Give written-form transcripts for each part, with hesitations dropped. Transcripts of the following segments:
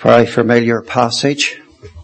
Very familiar passage.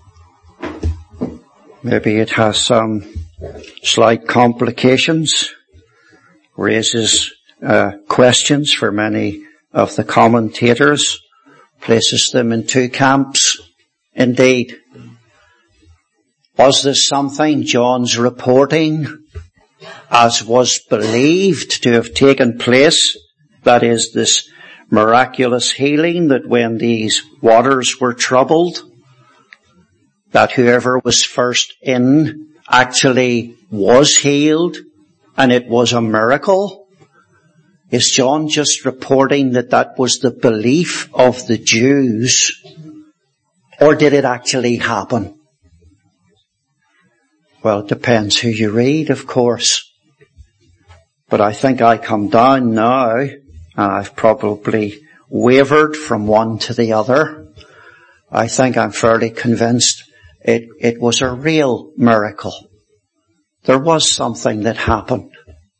Maybe it has some slight complications, raises questions for many of the commentators, places them in two camps. Indeed, was this something John's reporting as was believed to have taken place? That is, this miraculous healing, that when these waters were troubled, that whoever was first in actually was healed, and it was a miracle? Is John just reporting that that was the belief of the Jews, or did it actually happen? Well, it depends who you read, of course. But I think I come down now, and I've probably wavered from one to the other. I think I'm fairly convinced it was a real miracle. There was something that happened.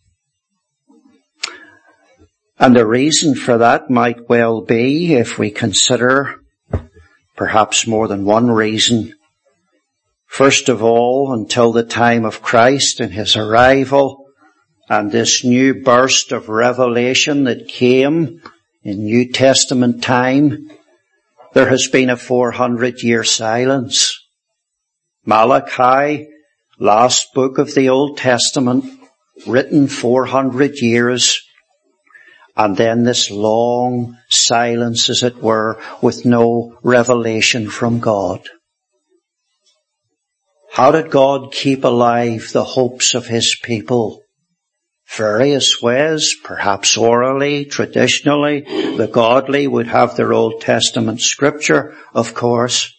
And the reason for that might well be, if we consider perhaps more than one reason. First of all, until the time of Christ and his arrival, and this new burst of revelation that came in New Testament time, there has been a 400-year silence. Malachi, last book of the Old Testament, written 400 years, and then this long silence, as it were, with no revelation from God. How did God keep alive the hopes of his people? Various ways, perhaps orally, traditionally. The godly would have their Old Testament scripture, of course.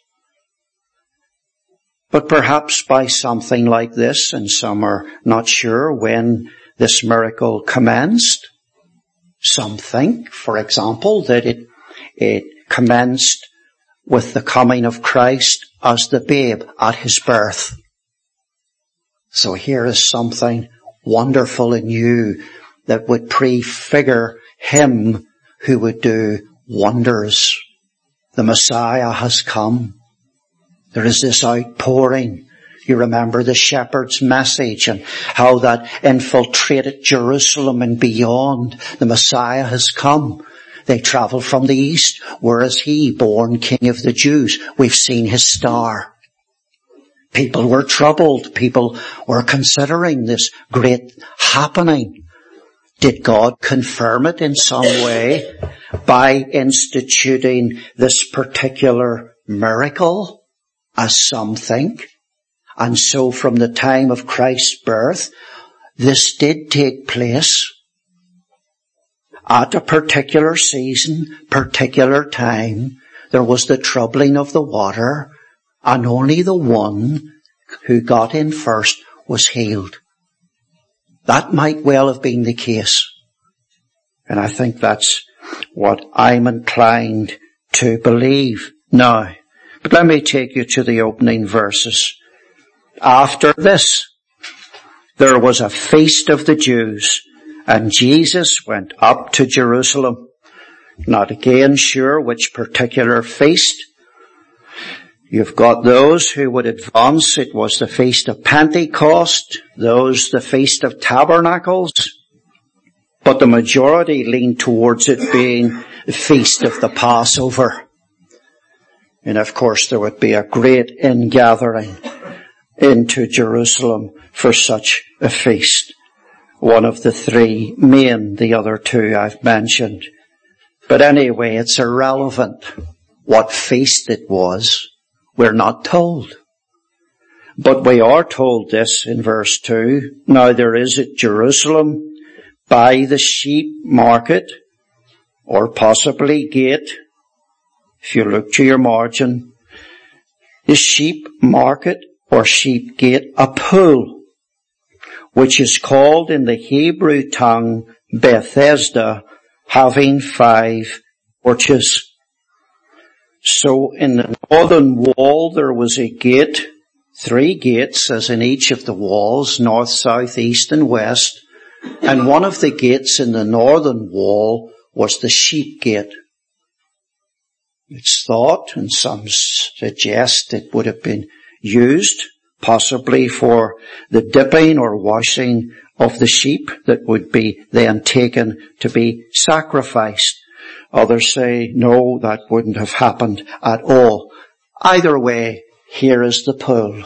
But perhaps by something like this, and some are not sure when this miracle commenced. Some think, for example, that it commenced with the coming of Christ as the babe at his birth. So here is something wonderful and new that would prefigure him who would do wonders. The Messiah has come. There is this outpouring. You remember the shepherd's message and how that infiltrated Jerusalem and beyond. The Messiah has come. They travel from the east. Where is he, born King of the Jews? We've seen his star. People were troubled. People were considering this great happening. Did God confirm it in some way by instituting this particular miracle, as some think? And so from the time of Christ's birth, this did take place at a particular season, particular time. There was the troubling of the water, and only the one who got in first was healed. That might well have been the case. And I think that's what I'm inclined to believe now. But let me take you to the opening verses. After this, there was a feast of the Jews, and Jesus went up to Jerusalem. Not again sure which particular feast. You've got those who would advance it was the Feast of Pentecost, those the Feast of Tabernacles, but the majority lean towards it being the Feast of the Passover. And of course there would be a great ingathering into Jerusalem for such a feast. One of the three main, the other two I've mentioned. But anyway, it's irrelevant what feast it was. We're not told. But we are told this in verse 2. Now there is at Jerusalem by the sheep market, or possibly gate, if you look to your margin, the sheep market or sheep gate, a pool, which is called in the Hebrew tongue Bethesda, having 5 porches. So in the northern wall there was a gate, 3 gates as in each of the walls, north, south, east and west. And one of the gates in the northern wall was the sheep gate. It's thought, and some suggest it would have been used possibly for the dipping or washing of the sheep that would be then taken to be sacrificed. Others say, no, that wouldn't have happened at all. Either way, here is the pool.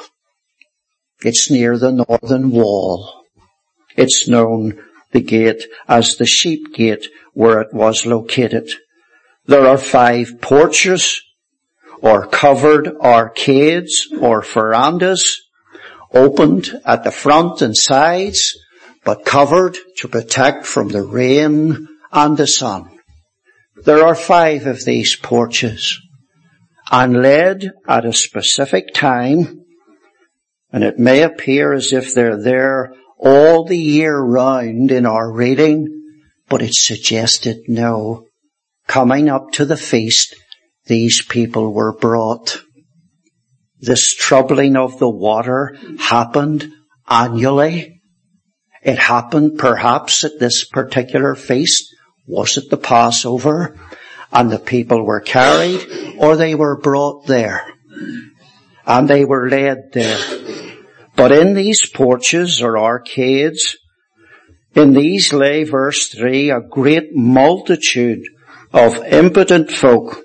It's near the northern wall. It's known, the gate, as the sheep gate, where it was located. There are 5 porches, or covered arcades, or verandas, opened at the front and sides, but covered to protect from the rain and the sun. There are 5 of these porches, and led at a specific time, and it may appear as if they're there all the year round in our reading, but it's suggested no. Coming up to the feast, these people were brought. This troubling of the water happened annually. It happened perhaps at this particular feast. Was it the Passover? And the people were carried, or they were brought there. And they were led there. But in these porches or arcades, in these lay, verse 3, a great multitude of impotent folk,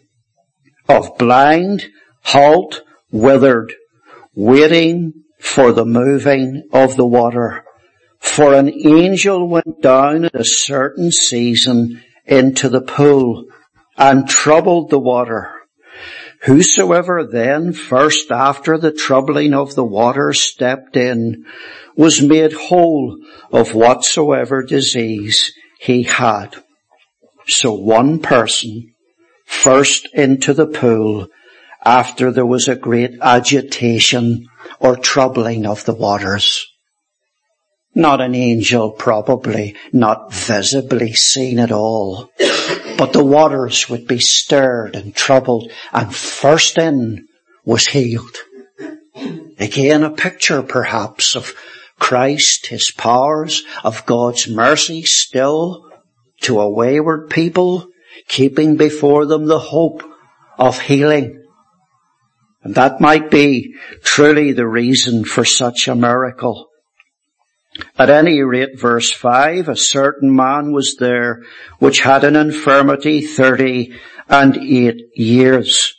of blind, halt, withered, waiting for the moving of the water. For an angel went down at a certain season into the pool and troubled the water. Whosoever then first after the troubling of the water stepped in was made whole of whatsoever disease he had. So one person first into the pool after there was a great agitation or troubling of the waters. Not an angel probably, not visibly seen at all, but the waters would be stirred and troubled, and first in was healed. Again, a picture perhaps of Christ, his powers, of God's mercy still to a wayward people, keeping before them the hope of healing. And that might be truly the reason for such a miracle. At any rate, verse 5, a certain man was there which had an infirmity 38 years.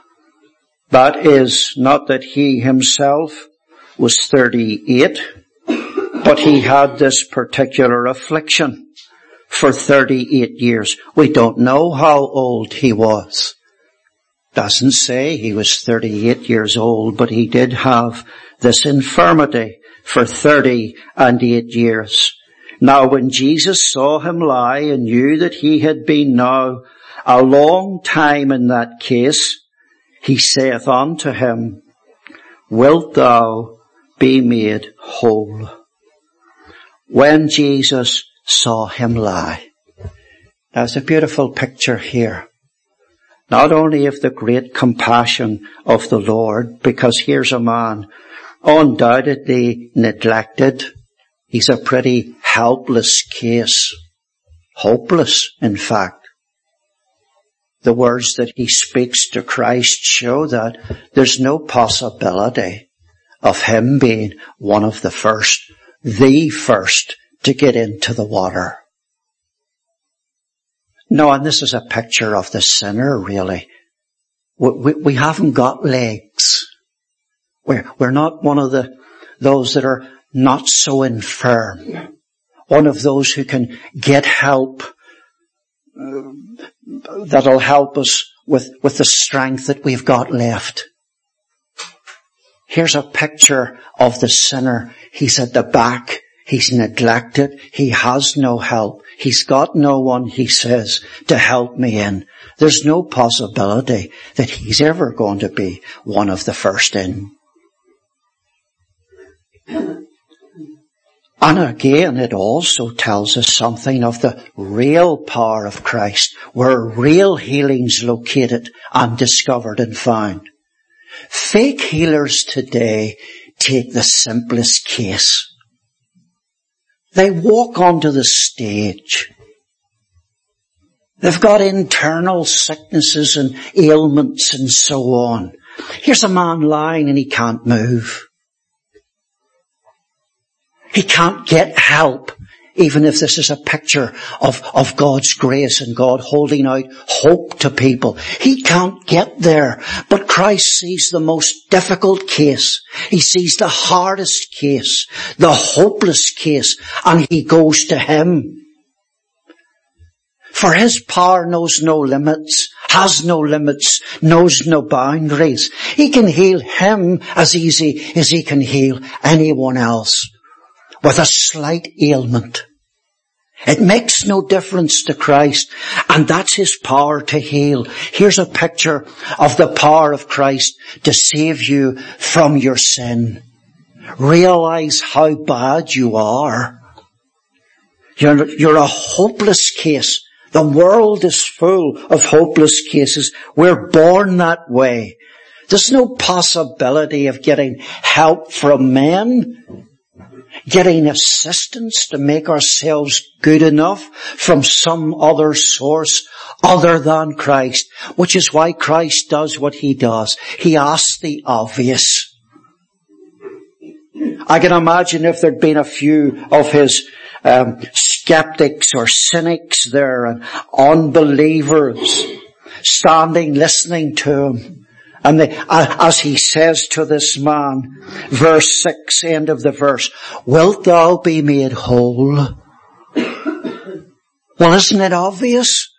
That is, not that he himself was 38, but he had this particular affliction for 38 years. We don't know how old he was. Doesn't say he was 38 years old, but he did have this infirmity for 38 years. Now when Jesus saw him lie and knew that he had been now a long time in that case, he saith unto him, Wilt thou be made whole? When Jesus saw him lie. There's a beautiful picture here. Not only of the great compassion of the Lord, because here's a man undoubtedly neglected. He's a pretty helpless case. Hopeless, in fact. The words that he speaks to Christ show that there's no possibility of him being one of the first to get into the water. No, and this is a picture of the sinner, really. We haven't got legs. We're not one of those that are not so infirm. One of those who can get help, that'll help us with the strength that we've got left. Here's a picture of the sinner. He's at the back. He's neglected. He has no help. He's got no one, he says, to help me in. There's no possibility that he's ever going to be one of the first in. And again, it also tells us something of the real power of Christ, where real healing's located and discovered and found. Fake healers today take the simplest case. They walk onto the stage. They've got internal sicknesses and ailments and so on. Here's a man lying and he can't move. He can't get help, even if this is a picture of God's grace and God holding out hope to people. He can't get there. But Christ sees the most difficult case. He sees the hardest case, the hopeless case, and he goes to him. For his power knows no limits, has no limits, knows no boundaries. He can heal him as easy as he can heal anyone else with a slight ailment. It makes no difference to Christ, and that's his power to heal. Here's a picture of the power of Christ to save you from your sin. Realize how bad you are. You're a hopeless case. The world is full of hopeless cases. We're born that way. There's no possibility of getting help from men, getting assistance to make ourselves good enough from some other source other than Christ, which is why Christ does what he does. He asks the obvious. I can imagine if there'd been a few of his skeptics or cynics there and unbelievers standing listening to him. And as he says to this man, verse 6, end of the verse, wilt thou be made whole? Well, isn't it obvious?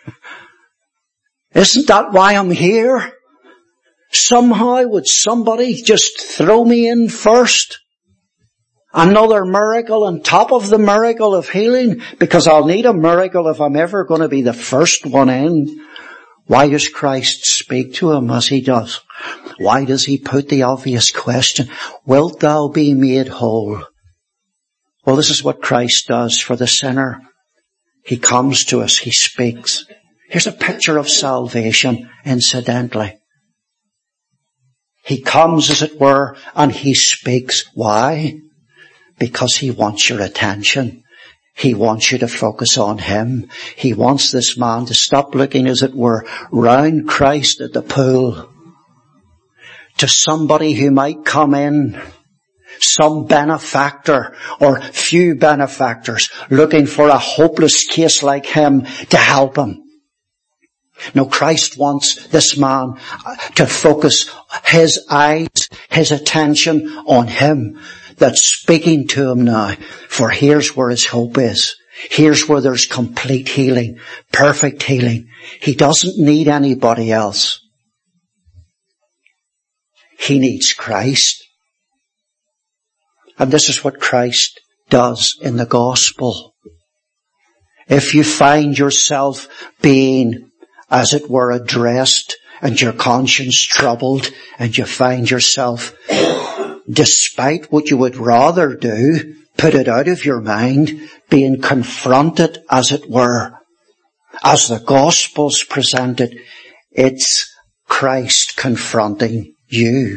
Isn't that why I'm here? Somehow would somebody just throw me in first? Another miracle on top of the miracle of healing? Because I'll need a miracle if I'm ever going to be the first one in. Why does Christ speak to him as he does? Why does he put the obvious question, wilt thou be made whole? Well, this is what Christ does for the sinner. He comes to us, he speaks. Here's a picture of salvation, incidentally. He comes, as it were, and he speaks. Why? Because he wants your attention. He wants you to focus on him. He wants this man to stop looking, as it were, round Christ at the pool to somebody who might come in, some benefactor or few benefactors looking for a hopeless case like him to help him. No, Christ wants this man to focus his eyes, his attention on him that's speaking to him now. For here's where his hope is. Here's where there's complete healing, perfect healing. He doesn't need anybody else. He needs Christ. And this is what Christ does in the gospel. If you find yourself being, as it were, addressed and your conscience troubled and you find yourself, despite what you would rather do, put it out of your mind, being confronted, as it were, as the gospel's presented, it's Christ confronting you.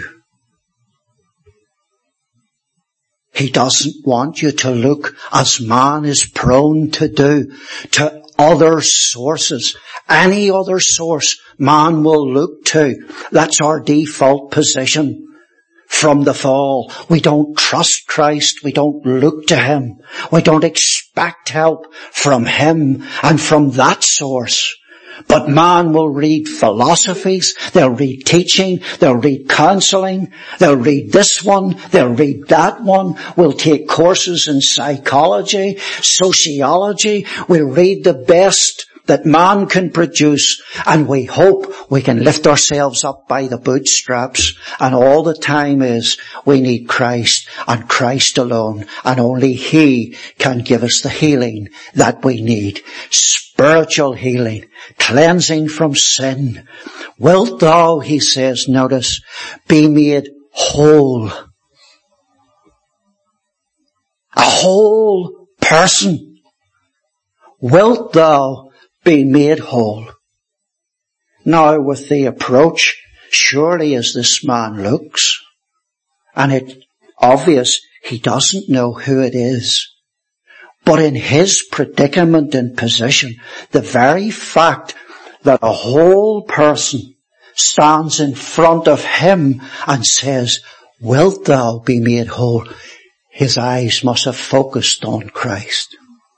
He doesn't want you to look, as man is prone to do, to other sources. Any other source man will look to. That's our default position from the fall. We don't trust Christ. We don't look to him. We don't expect help from him and from that source. But man will read philosophies, they'll read teaching, they'll read counseling, they'll read this one, they'll read that one. We'll take courses in psychology, sociology. We'll read the best that man can produce, and we hope we can lift ourselves up by the bootstraps. And all the time is we need Christ and Christ alone, and only he can give us the healing that we need. Spiritual healing, cleansing from sin. Wilt thou, he says, notice, be made whole. A whole person. Wilt thou be made whole? Now, with the approach, surely as this man looks, and it's obvious he doesn't know who it is, But in his predicament and position, the very fact that a whole person stands in front of him and says, wilt thou be made whole? His eyes must have focused on Christ.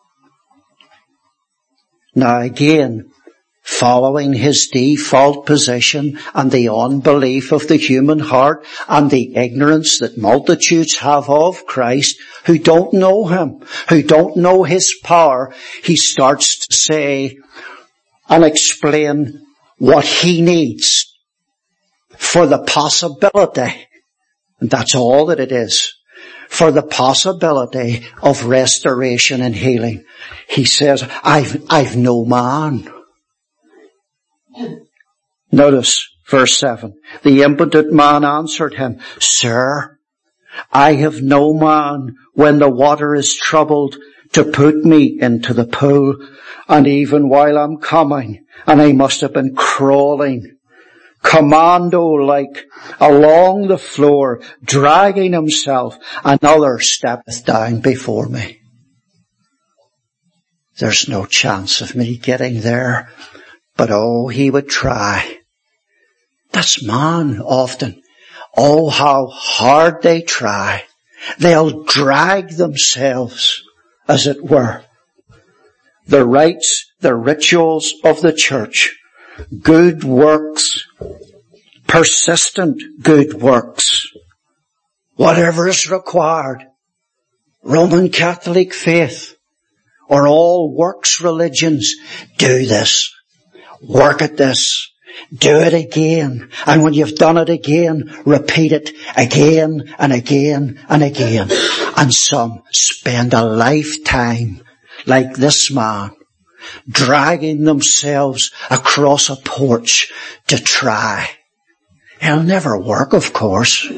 Now again, following his default position and the unbelief of the human heart and the ignorance that multitudes have of Christ who don't know him, who don't know his power, he starts to say and explain what he needs for the possibility, and that's all that it is, for the possibility of restoration and healing. He says, I've no man. Notice verse 7. The impotent man answered him, Sir, I have no man when the water is troubled to put me into the pool, and even while I'm coming, and I must have been crawling commando-like along the floor, dragging himself, another steppeth down before me. There's no chance of me getting there. But oh, he would try. That's man often. Oh, how hard they try. They'll drag themselves, as it were. The rites, the rituals of the church, good works, persistent good works, whatever is required, Roman Catholic faith, or all works religions, do this. Work at this. Do it again. And when you've done it again, repeat it again and again and again. And some spend a lifetime like this man, dragging themselves across a porch to try. It'll never work, of course.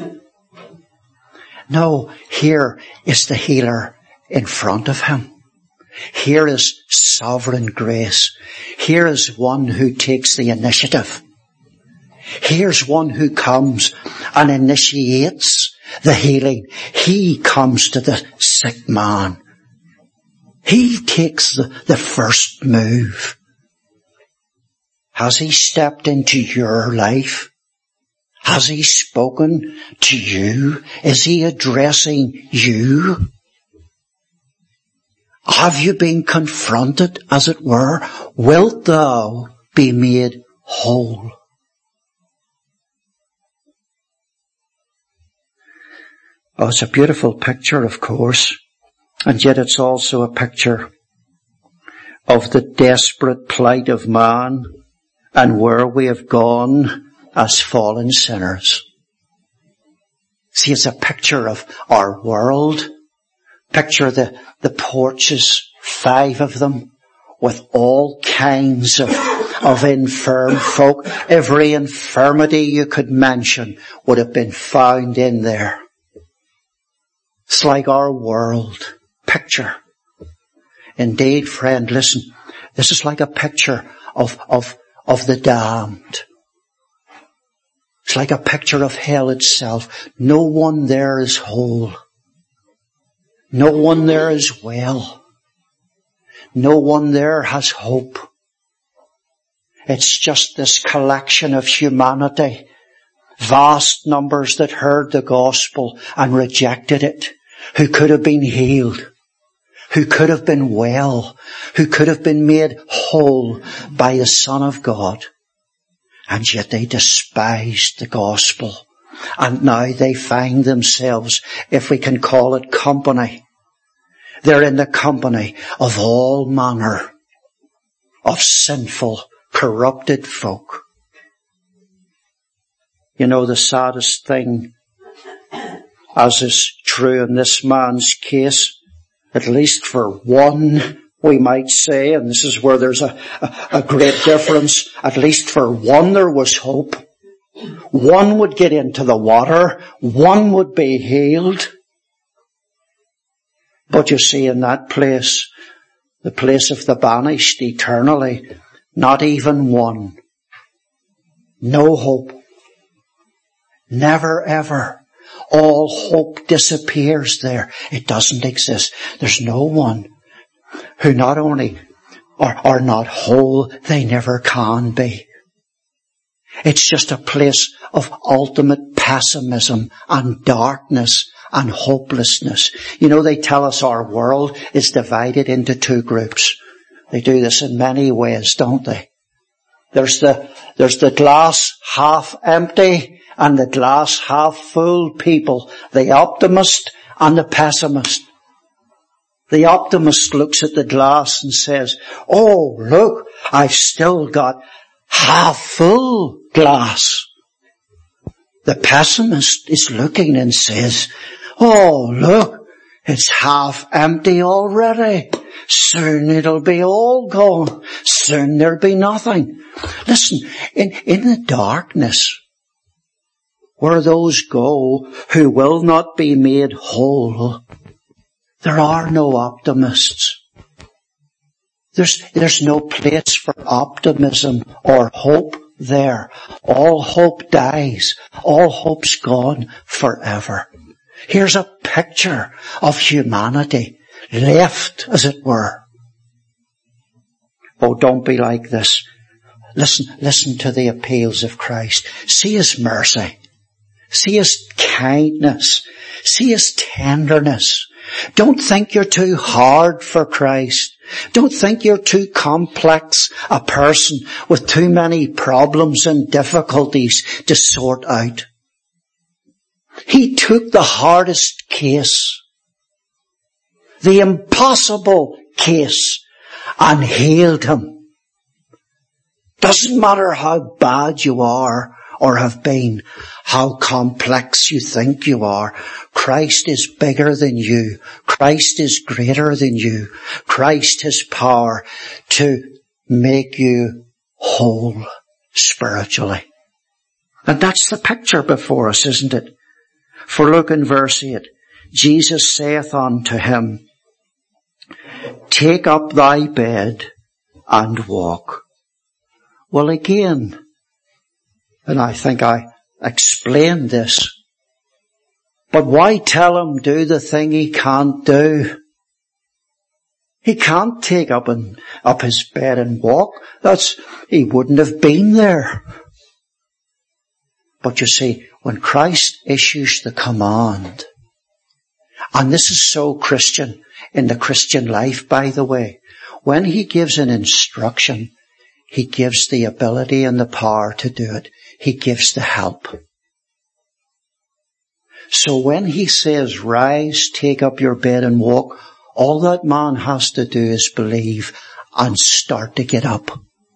No, here is the healer in front of him. Here is sovereign grace. Here is one who takes the initiative. Here's one who comes and initiates the healing. He comes to the sick man. He takes the first move. Has he stepped into your life? Has he spoken to you? Is he addressing you? Have you been confronted, as it were? Wilt thou be made whole? Oh, it's a beautiful picture, of course, and yet it's also a picture of the desperate plight of man and where we have gone as fallen sinners. See, it's a picture of our world. Picture the porches, 5 of them, with all kinds of infirm folk. Every infirmity you could mention would have been found in there. It's like our world. Picture. Indeed, friend, listen, this is like a picture of the damned. It's like a picture of hell itself. No one there is whole. No one there is well. No one there has hope. It's just this collection of humanity, vast numbers that heard the gospel and rejected it, who could have been healed, who could have been well, who could have been made whole by the Son of God. And yet they despised the gospel. And now they find themselves, if we can call it company, they're in the company of all manner of sinful, corrupted folk. You know, the saddest thing, as is true in this man's case, at least for one, we might say, and this is where there's a great difference, at least for one there was hope. One would get into the water, one would be healed. But you see, in that place, the place of the banished eternally, not even one. No hope. Never ever. All hope disappears there. It doesn't exist. There's no one who not only are not whole, they never can be. It's just a place of ultimate pessimism and darkness and hopelessness. You know, they tell us our world is divided into two groups. They do this in many ways, don't they? There's the glass half empty and the glass half full people. The optimist and the pessimist. The optimist looks at the glass and says, oh, look, I've still got half full glass. The pessimist is looking and says, oh, look, it's half empty already. Soon it'll be all gone. Soon there'll be nothing. Listen, in the darkness, where those go who will not be made whole, there are no optimists. There's no place for optimism or hope there. All hope dies. All hope's gone forever. Here's a picture of humanity, left, as it were. Oh, don't be like this. Listen to the appeals of Christ. See His mercy. See His kindness. See His tenderness. Don't think you're too hard for Christ. Don't think you're too complex a person with too many problems and difficulties to sort out. He took the hardest case, the impossible case, and healed him. Doesn't matter how bad you are or have been, how complex you think you are. Christ is bigger than you. Christ is greater than you. Christ has power to make you whole spiritually. And that's the picture before us, isn't it? For look in verse 8. Jesus saith unto him, take up thy bed and walk. Well, again, and I think I explained this, but why tell him do the thing he can't do? He can't take up his bed and walk. He wouldn't have been there. But you see, when Christ issues the command, and this is so Christian in the Christian life, by the way, when He gives an instruction, He gives the ability and the power to do it. He gives the help. So when He says, rise, take up your bed and walk, all that man has to do is believe and start to get up.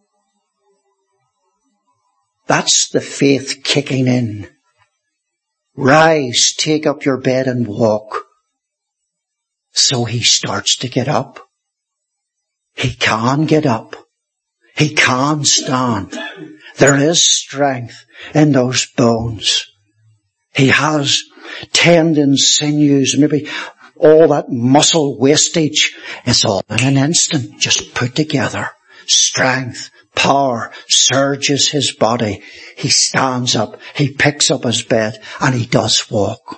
That's the faith kicking in. Rise, take up your bed and walk. So he starts to get up. He can get up. He can stand. There is strength in those bones. He has tendons, sinews, maybe all that muscle wastage. It's all in an instant, just put together. Strength, power surges his body. He stands up, he picks up his bed, and he does walk.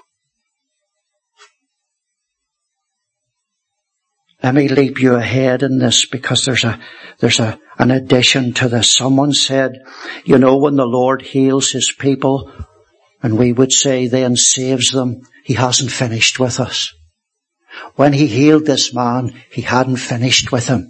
Let me leap you ahead in this, because there's an addition to this. Someone said, you know, when the Lord heals His people, and we would say then saves them, He hasn't finished with us. When He healed this man, He hadn't finished with him.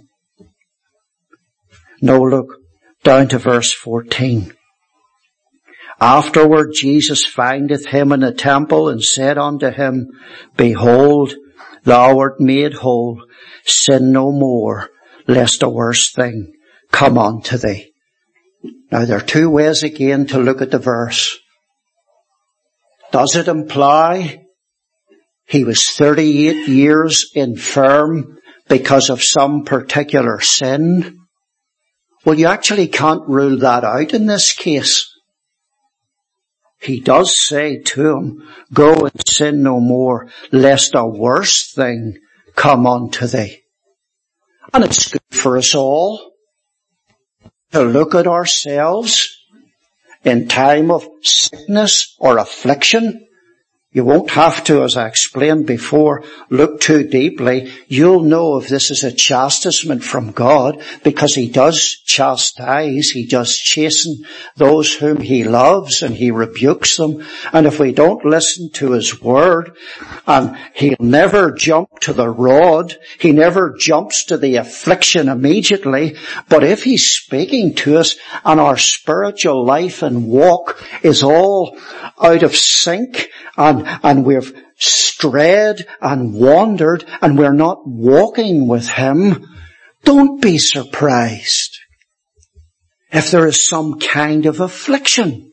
No, look, down to verse 14. Afterward Jesus findeth him in the temple, and said unto him, behold, thou art made whole. Sin no more, lest a worse thing come unto thee. Now there are two ways again to look at the verse. Does it imply he was 38 years infirm because of some particular sin? Well, you actually can't rule that out in this case. He does say to him, go and sin no more, lest a worse thing come unto thee. And it's good for us all to look at ourselves in time of sickness or affliction You won't have to, as I explained before, look too deeply. You'll know if this is a chastisement from God, because He does chastise, He does chasten those whom He loves, and He rebukes them. And if we don't listen to His word, and He'll never jump to the rod, He never jumps to the affliction immediately, but if He's speaking to us and our spiritual life and walk is all out of sync, and we've strayed and wandered and we're not walking with Him, don't be surprised if there is some kind of affliction.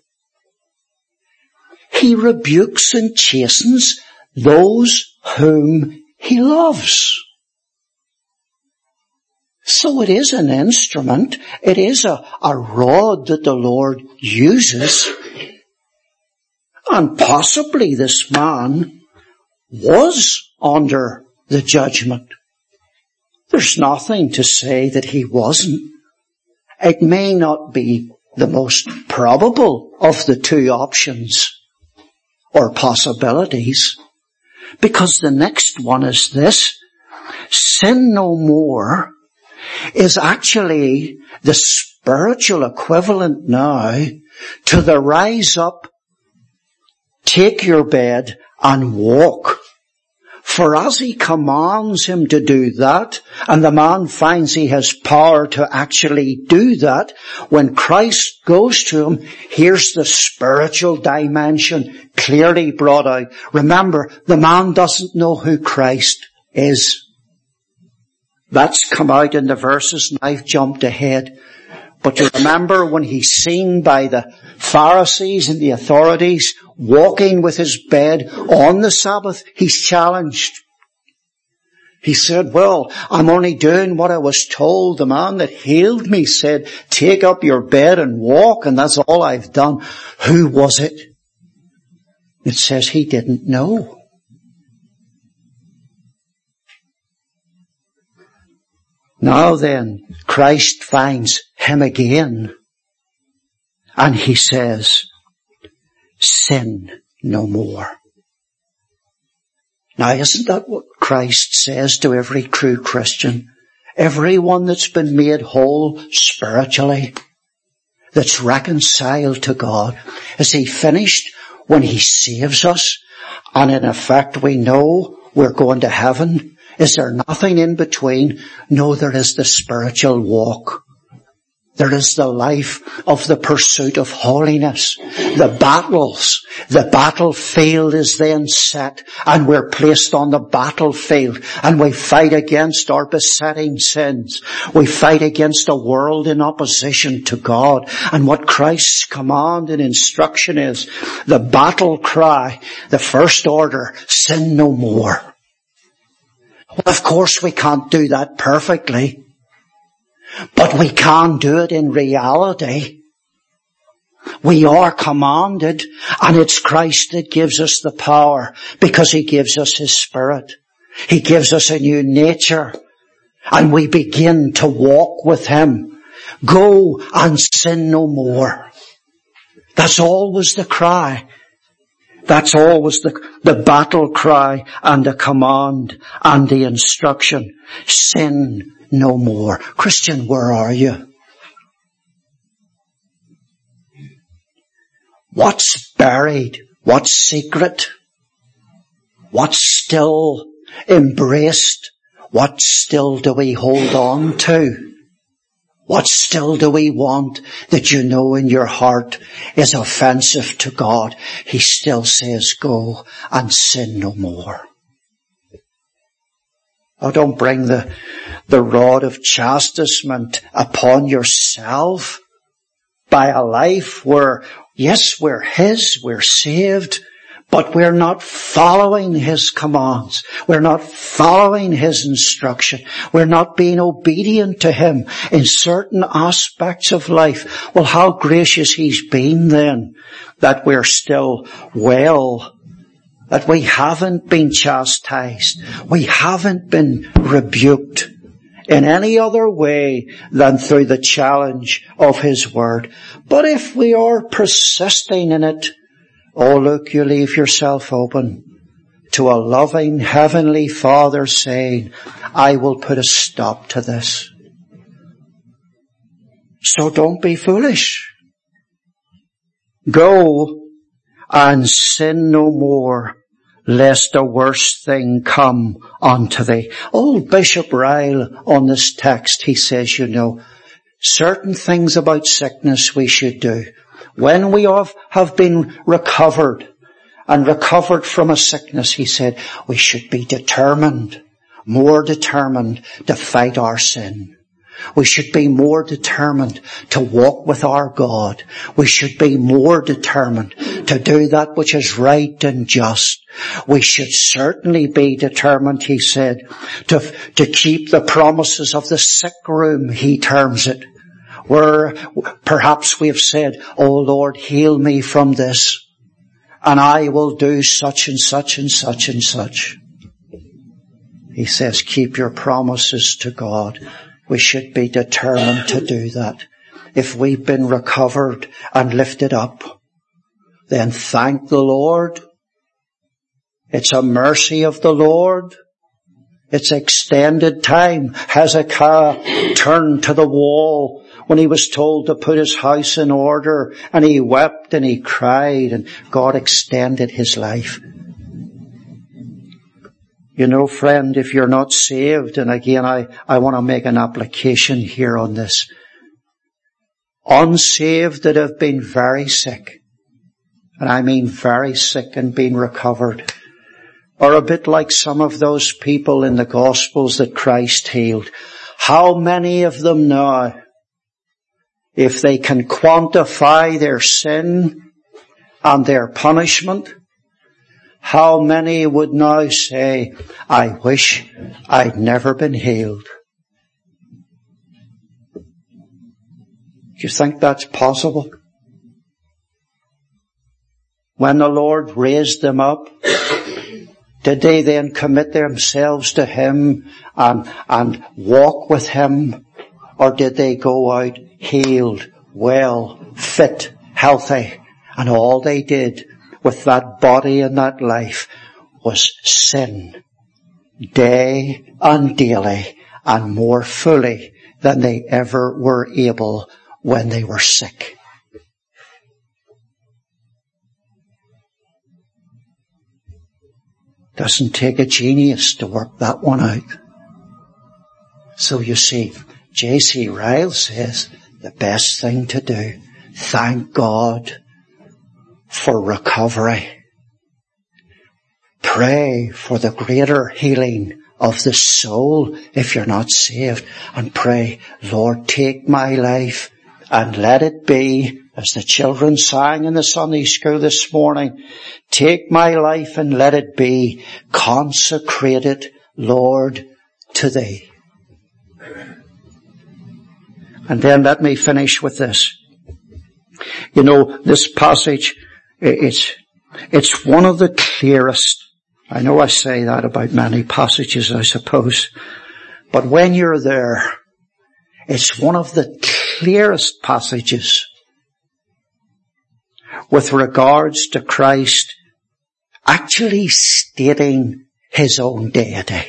He rebukes and chastens those whom He loves. So it is an instrument, it is a rod that the Lord uses. And possibly this man was under the judgment. There's nothing to say that he wasn't. It may not be the most probable of the two options or possibilities, because the next one is this: sin no more is actually the spiritual equivalent now to the rise up, take your bed and walk. For as He commands him to do that, and the man finds he has power to actually do that, when Christ goes to him, here's the spiritual dimension clearly brought out. Remember, the man doesn't know who Christ is. That's come out in the verses, and I've jumped ahead. But you remember when he's seen by the Pharisees and the authorities walking with his bed on the Sabbath, he's challenged. He said, well, I'm only doing what I was told. The man that healed me said, take up your bed and walk, and that's all I've done. Who was it? It says he didn't know. Now then, Christ finds him again, and He says, sin no more. Now isn't that what Christ says to every true Christian? Everyone that's been made whole spiritually, that's reconciled to God. Is He finished when He saves us, and in effect we know we're going to heaven? Is there nothing in between? No, there is the spiritual walk. There is the life of the pursuit of holiness. The battles. The battlefield is then set, and we're placed on the battlefield, and we fight against our besetting sins. We fight against a world in opposition to God. And what Christ's command and instruction is, the battle cry, the first order, sin no more. Well, of course we can't do that perfectly, but we can do it in reality. We are commanded, and it's Christ that gives us the power, because He gives us His Spirit. He gives us a new nature, and we begin to walk with Him. Go and sin no more. That's always the cry. That's always the battle cry and the command and the instruction. Sin no more. Christian, where are you? What's buried? What's secret? What's still embraced? What still do we hold on to? What still do we want that you know in your heart is offensive to God? He still says, go and sin no more. Oh, don't bring the rod of chastisement upon yourself by a life where, yes, we're His, we're saved, but we're not following His commands. We're not following His instruction. We're not being obedient to Him in certain aspects of life. Well, how gracious He's been then that we're still well, that we haven't been chastised. We haven't been rebuked in any other way than through the challenge of His Word. But if we are persisting in it, Oh, look, you leave yourself open to a loving Heavenly Father saying, I will put a stop to this. So don't be foolish. Go and sin no more, lest a worse thing come unto thee. Old Bishop Ryle on this text, he says, certain things about sickness we should do. When we have been recovered from a sickness, he said, we should be more determined to fight our sin. We should be more determined to walk with our God. We should be more determined to do that which is right and just. We should certainly be determined, he said, to keep the promises of the sick room, he terms it, where perhaps we have said, oh Lord, heal me from this, and I will do such and such and such and such. He says, keep your promises to God. We should be determined to do that. If we've been recovered and lifted up, then thank the Lord. It's a mercy of the Lord. It's extended time. Hezekiah turned to the wall when he was told to put his house in order, and he wept and he cried, and God extended his life. Friend, if you're not saved, and again I want to make an application here on this. Unsaved that have been very sick, and I mean very sick and been recovered, are a bit like some of those people in the Gospels that Christ healed. How many of them now, if they can quantify their sin and their punishment, how many would now say, I wish I'd never been healed? Do you think that's possible? When the Lord raised them up, did they then commit themselves to Him and walk with Him? Or did they go out healed, well, fit, healthy, and all they did with that body and that life was sin day and daily and more fully than they ever were able when they were sick? Doesn't take a genius to work that one out. So you see, J.C. Ryle says the best thing to do, thank God for recovery. Pray for the greater healing of the soul if you're not saved. And pray, Lord, take my life and let it be, as the children sang in the Sunday school this morning, take my life and let it be consecrated, Lord, to Thee. And then let me finish with this. This passage, it's one of the clearest. I know I say that about many passages, I suppose. But when you're there, it's one of the clearest passages with regards to Christ actually stating His own deity.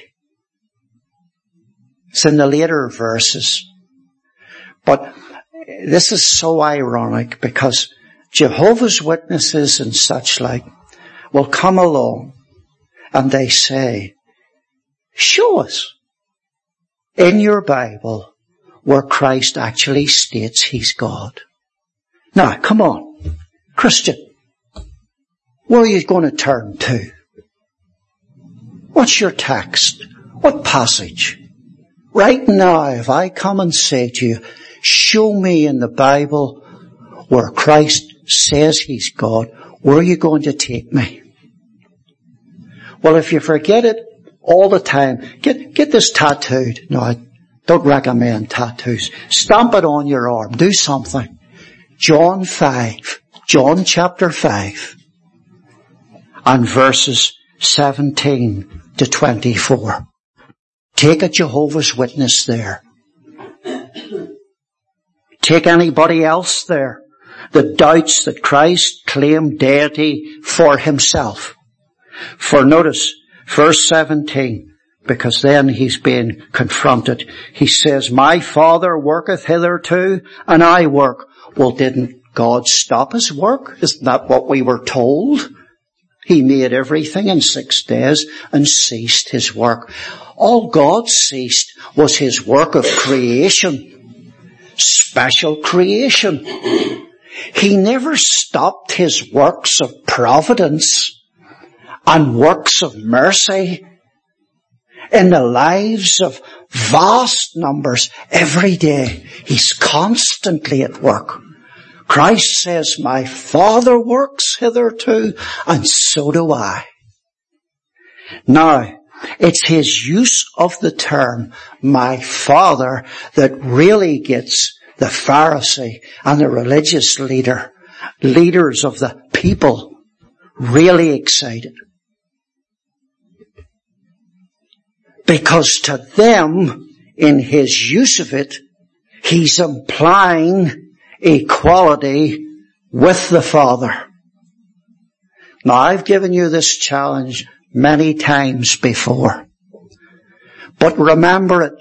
It's in the later verses. But this is so ironic because Jehovah's Witnesses and such like will come along and they say, show us in your Bible where Christ actually states He's God. Now, come on, Christian, where are you going to turn to? What's your text? What passage? Right now, if I come and say to you, show me in the Bible where Christ says He's God, where are you going to take me? Well, if you forget it all the time, get this tattooed. No, I don't recommend tattoos. Stamp it on your arm. Do something. John chapter 5, and verses 17 to 24. Take a Jehovah's Witness there. Take anybody else there the doubts that Christ claimed deity for himself. For notice, verse 17, because then he's being confronted. He says, my Father worketh hitherto, and I work. Well, didn't God stop his work? Isn't that what we were told? He made everything in 6 days and ceased his work. All God ceased was his work of creation. Special creation. He never stopped his works of providence and works of mercy in the lives of vast numbers every day. He's constantly at work. Christ says, my Father works hitherto, and so do I. Now, it's his use of the term, my Father, that really gets the Pharisee and the religious leaders of the people, really excited. Because to them, in his use of it, he's implying equality with the Father. Now, I've given you this challenge many times before. But remember it.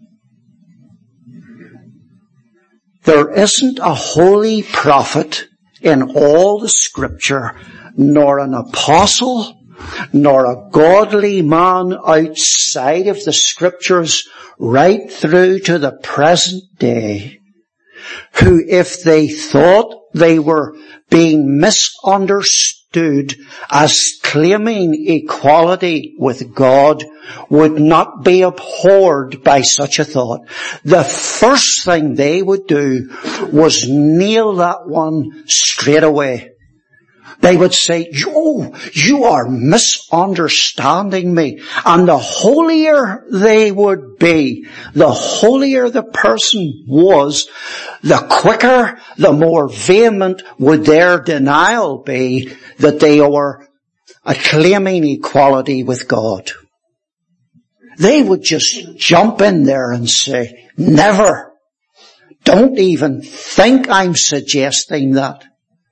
There isn't a holy prophet in all the Scripture, nor an apostle, nor a godly man outside of the Scriptures right through to the present day, who, if they thought they were being misunderstood as claiming equality with God, would not be abhorred by such a thought. The first thing they would do was nail that one straight away. They would say, oh, you are misunderstanding me. And the holier they would be, the holier the person was, the quicker, the more vehement would their denial be that they were claiming equality with God. They would just jump in there and say, never. Don't even think I'm suggesting that.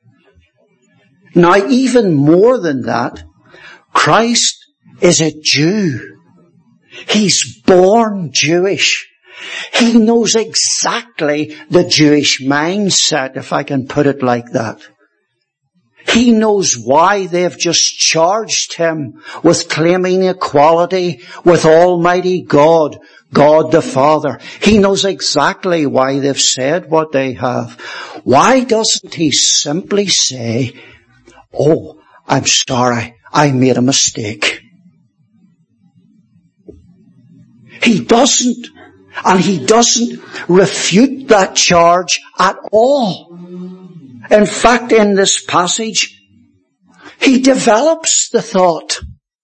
Now, even more than that, Christ is a Jew. He's born Jewish. He knows exactly the Jewish mindset, if I can put it like that. He knows why they've just charged him with claiming equality with Almighty God, God the Father. He knows exactly why they've said what they have. Why doesn't he simply say, oh, I'm sorry, I made a mistake? He doesn't, and he doesn't refute that charge at all. In fact, in this passage, he develops the thought.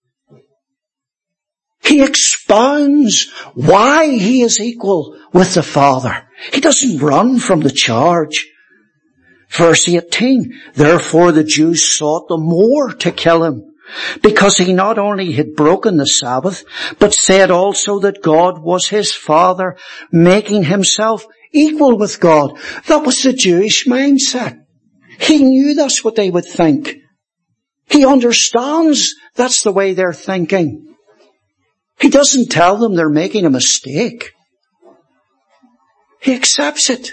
He expounds why he is equal with the Father. He doesn't run from the charge. Verse 18, therefore the Jews sought the more to kill him, because he not only had broken the Sabbath, but said also that God was his Father, making himself equal with God. That was the Jewish mindset. He knew that's what they would think. He understands that's the way they're thinking. He doesn't tell them they're making a mistake. He accepts it.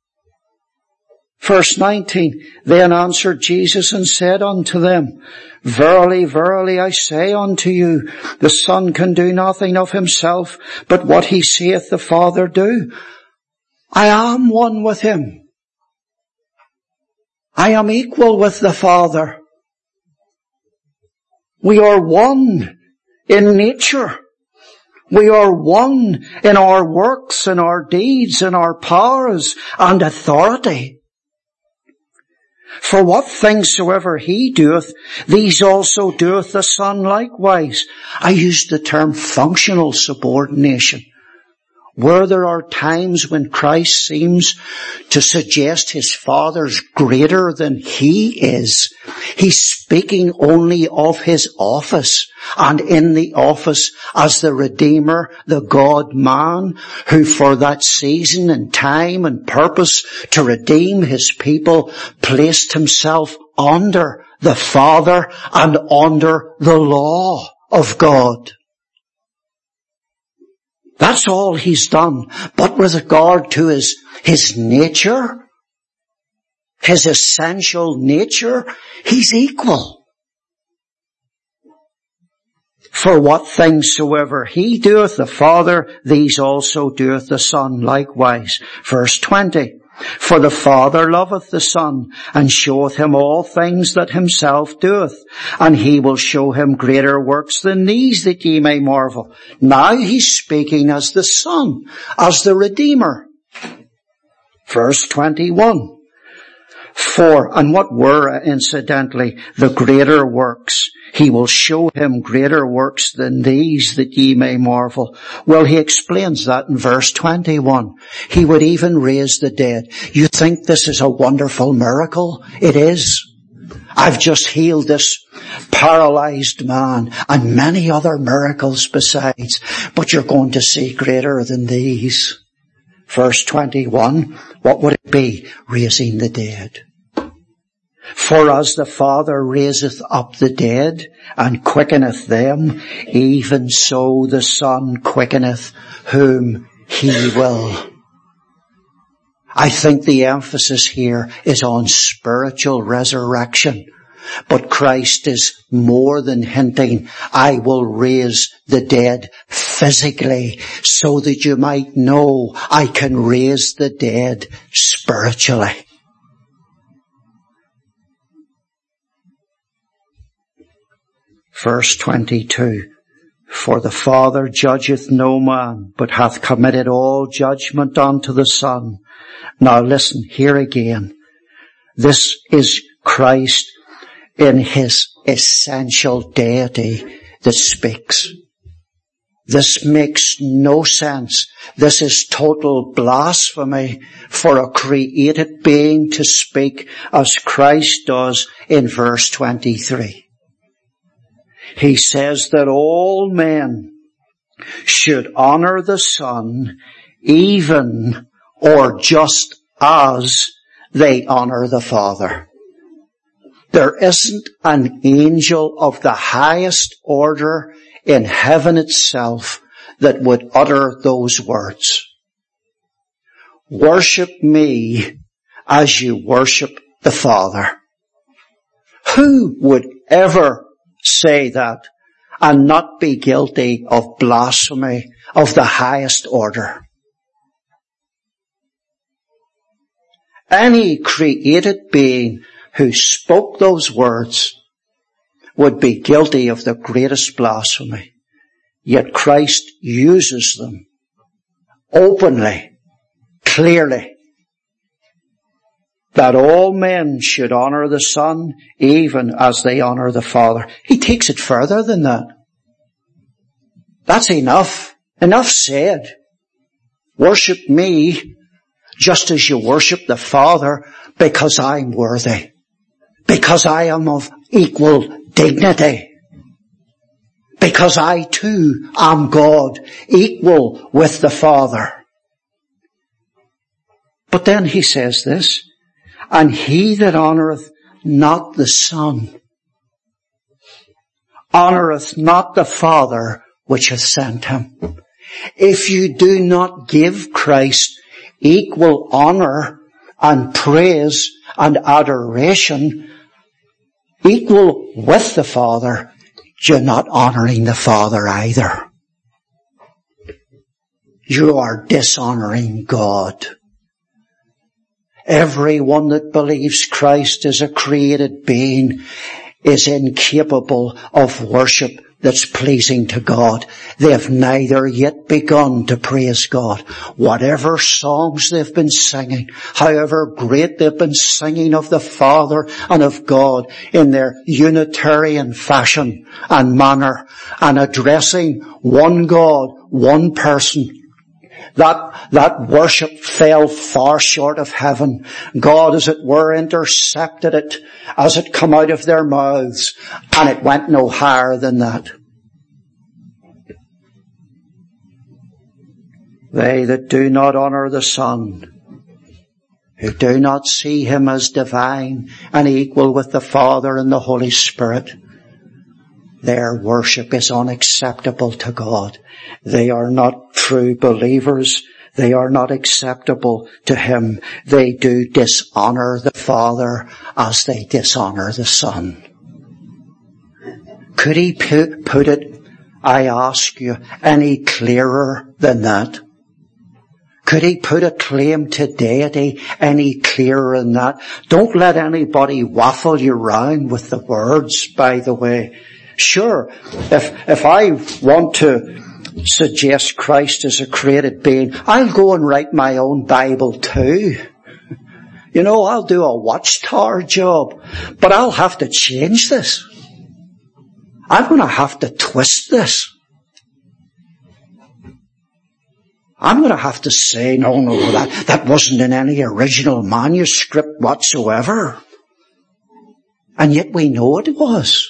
Verse 19, then answered Jesus and said unto them, verily, verily, I say unto you, the Son can do nothing of himself, but what he seeth the Father do. I am one with him. I am equal with the Father. We are one in nature. We are one in our works, in our deeds, in our powers and authority. For what things soever he doeth, these also doeth the Son likewise. I used the term functional subordination. where there are times when Christ seems to suggest his Father's greater than he is, he's speaking only of his office, and in the office as the Redeemer, the God-man, who for that season and time and purpose to redeem his people placed himself under the Father and under the law of God. That's all he's done. But with regard to his nature, his essential nature, he's equal. For what things soever he doeth the Father, these also doeth the Son likewise. Verse 20. For the Father loveth the Son, and showeth him all things that himself doeth, and he will show him greater works than these, that ye may marvel. Now he's speaking as the Son, as the Redeemer. Verse 21. And what were, incidentally, the greater works? He will show him greater works than these, that ye may marvel. Well, he explains that in verse 21. He would even raise the dead. You think this is a wonderful miracle? It is. I've just healed this paralyzed man and many other miracles besides, but you're going to see greater than these. Verse 21, what would it be? Raising the dead. For as the Father raiseth up the dead and quickeneth them, even so the Son quickeneth whom he will. I think the emphasis here is on spiritual resurrection. But Christ is more than hinting, I will raise the dead physically, so that you might know I can raise the dead spiritually. Verse 22, for the Father judgeth no man, but hath committed all judgment unto the Son. Now listen, here again. This is Christ in his essential deity that speaks. This makes no sense. This is total blasphemy for a created being to speak as Christ does in verse 23. He says that all men should honor the Son even or just as they honor the Father. There isn't an angel of the highest order in heaven itself that would utter those words. Worship me as you worship the Father. Who would ever say that and not be guilty of blasphemy of the highest order? Any created being who spoke those words would be guilty of the greatest blasphemy. Yet Christ uses them openly, clearly, that all men should honor the Son even as they honor the Father. He takes it further than that. That's enough. Enough said. Worship me just as you worship the Father, because I'm worthy. Because I am of equal dignity. Because I too am God, equal with the Father. But then he says this, and he that honoureth not the Son, honoureth not the Father which hath sent him. If you do not give Christ equal honour and praise and adoration, equal with the Father, you're not honouring the Father either. You are dishonouring God. Everyone that believes Christ is a created being is incapable of worship that's pleasing to God. They have neither yet begun to praise God. Whatever songs they've been singing, however great they've been singing of the Father and of God in their Unitarian fashion and manner, and addressing one God, one person, that worship fell far short of heaven. God, as it were, intercepted it as it come out of their mouths, and it went no higher than that. They that do not honour the Son, who do not see him as divine and equal with the Father and the Holy Spirit, their worship is unacceptable to God. They are not true believers. They are not acceptable to him. They do dishonour the Father as they dishonour the Son. Could he put it, I ask you, any clearer than that? Could he put a claim to deity any clearer than that? Don't let anybody waffle you round with the words, by the way. Sure, if I want to suggest Christ as a created being, I'll go and write my own Bible too. You know, I'll do a watchtower job, but I'll have to change this. I'm going to have to twist this. I'm going to have to say, no, that wasn't in any original manuscript whatsoever. And yet we know it was.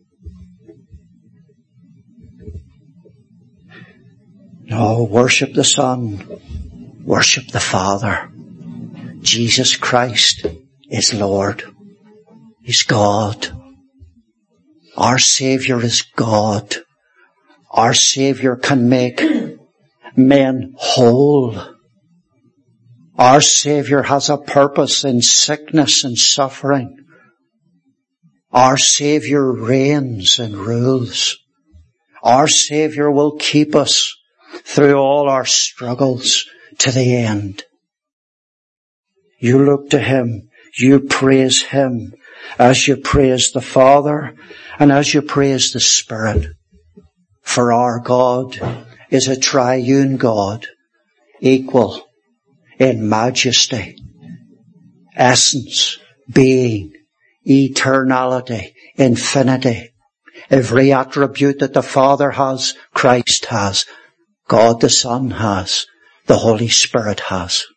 No, worship the Son. Worship the Father. Jesus Christ is Lord. He's God. Our Saviour is God. Our Saviour can make men whole. Our Saviour has a purpose in sickness and suffering. Our Saviour reigns and rules. Our Saviour will keep us through all our struggles to the end. You look to him. You praise him as you praise the Father and as you praise the Spirit. For our God is a triune God, equal in majesty, essence, being, eternality, infinity. Every attribute that the Father has, Christ has. God the Son has. The Holy Spirit has.